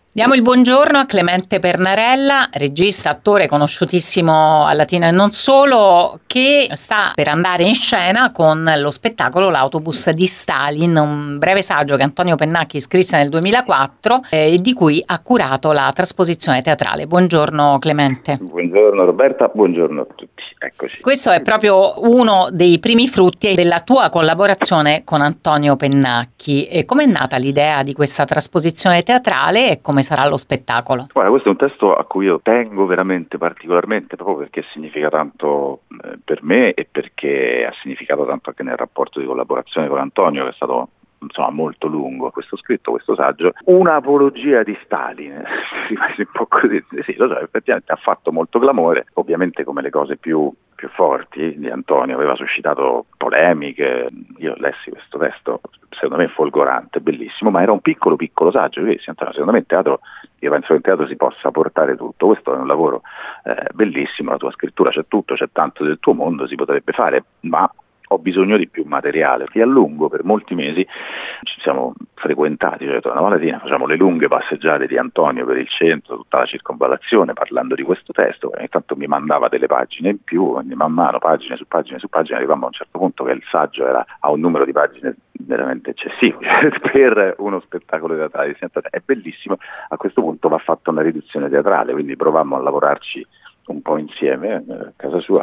Diamo il buongiorno a Clemente Pernarella, regista, attore conosciutissimo a Latina e non solo, che sta per andare in scena con lo spettacolo L'autobus di Stalin, un breve saggio che Antonio Pennacchi scrisse nel 2004 e di cui ha curato la trasposizione teatrale. Buongiorno Clemente. Buongiorno Roberta, buongiorno a tutti. Eccoci. Questo è proprio uno dei primi frutti della tua collaborazione con Antonio Pennacchi. E com'è nata l'idea di questa trasposizione teatrale e come sarà lo spettacolo? Guarda, questo è un testo a cui io tengo veramente particolarmente, proprio perché significa tanto per me e perché ha significato tanto anche nel rapporto di collaborazione con Antonio, che è stato molto lungo. Questo scritto, questo saggio, un'apologia di Stalin, rimase un po' così, sì, lo so, effettivamente ha fatto molto clamore, ovviamente come le cose più forti di Antonio, aveva suscitato polemiche. Io lessi questo testo, secondo me folgorante, bellissimo, ma era un piccolo saggio, secondo me in teatro, io penso che in teatro si possa portare tutto, questo è un lavoro bellissimo, la tua scrittura c'è tutto, c'è tanto del tuo mondo, si potrebbe fare, ma ho bisogno di più materiale, che a lungo, per molti mesi, ci siamo frequentati, cioè tornavamo a Latina, facciamo le lunghe passeggiate di Antonio per il centro, tutta la circonvallazione, parlando di questo testo, ogni tanto mi mandava delle pagine in più, man mano, pagine su pagine su pagine, arrivavamo a un certo punto che il saggio era a un numero di pagine veramente eccessivo per uno spettacolo teatrale. È bellissimo, a questo punto va fatta una riduzione teatrale, quindi provammo a lavorarci un po' insieme. A casa sua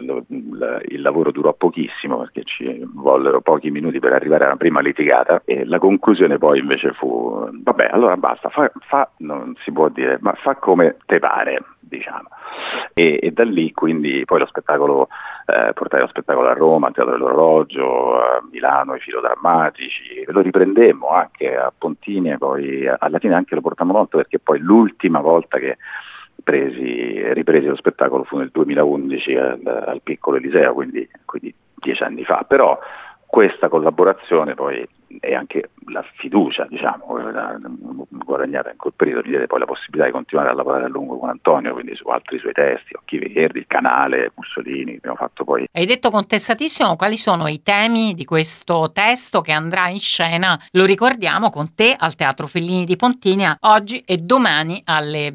il lavoro durò pochissimo perché ci vollero pochi minuti per arrivare alla prima litigata e la conclusione poi invece fu vabbè, allora basta, fa non si può dire, ma fa come te pare, diciamo. E da lì quindi poi lo spettacolo, portai lo spettacolo a Roma, al Teatro dell'Orologio, a Milano, i Filodrammatici, lo riprendemmo anche a Pontini e poi a Latina anche lo portammo molto, perché poi l'ultima volta che ripresi lo spettacolo fu nel 2011 al Piccolo Eliseo, quindi 10 anni fa. Però questa collaborazione poi è anche la fiducia, guadagnata in quel periodo, mi diede poi la possibilità di continuare a lavorare a lungo con Antonio, quindi su altri suoi testi, Occhi Verdi, Il Canale, Mussolini, abbiamo fatto poi. Hai detto contestatissimo, quali sono i temi di questo testo che andrà in scena, lo ricordiamo, con te al Teatro Fellini di Pontinia oggi e domani alle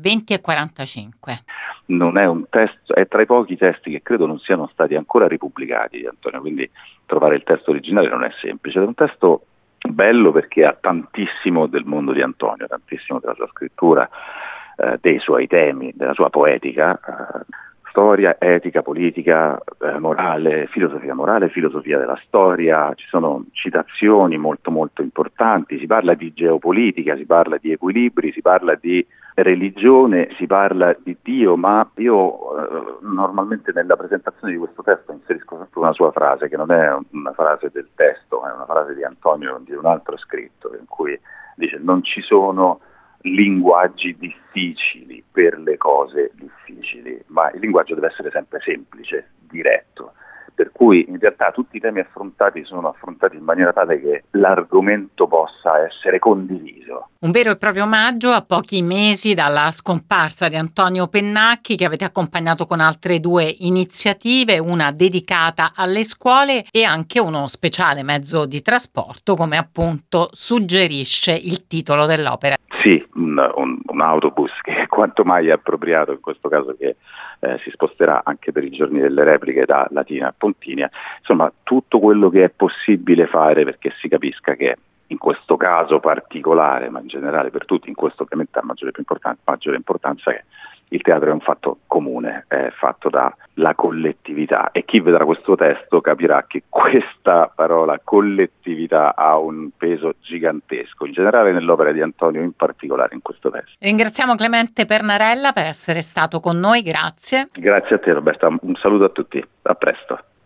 20:45. Non è un testo, è tra i pochi testi che credo non siano stati ancora ripubblicati, Antonio, quindi trovare il testo originale non è semplice. È un testo bello perché ha tantissimo del mondo di Antonio, tantissimo della sua scrittura, dei suoi temi, della sua poetica, storia, etica, politica, morale, filosofia della storia. Ci sono citazioni molto molto importanti, si parla di geopolitica, si parla di equilibri, si parla di religione, si parla di Dio, ma io normalmente nella presentazione di questo testo inserisco sempre una sua frase, che non è una frase del testo, è una frase di Antonio, di un altro scritto, in cui dice: non ci sono linguaggi difficili per le cose difficili, ma il linguaggio deve essere sempre semplice, diretto. Per cui in realtà tutti i temi affrontati sono affrontati in maniera tale che l'argomento possa essere condiviso. Un vero e proprio omaggio a pochi mesi dalla scomparsa di Antonio Pennacchi, che avete accompagnato con altre 2 iniziative, una dedicata alle scuole e anche uno speciale mezzo di trasporto, come appunto suggerisce il titolo dell'opera. Sì, un autobus che è quanto mai appropriato in questo caso, che si sposterà anche per i giorni delle repliche da Latina a Pontinia. Insomma, tutto quello che è possibile fare perché si capisca che in questo caso particolare, ma in generale per tutti, in questo ovviamente ha maggiore importanza, che il teatro è un fatto comune, è fatto dalla collettività, e chi vedrà questo testo capirà che questa parola collettività ha un peso gigantesco, in generale nell'opera di Antonio, in particolare in questo testo. Ringraziamo Clemente Pernarella per essere stato con noi, grazie. Grazie a te Roberta, un saluto a tutti, a presto.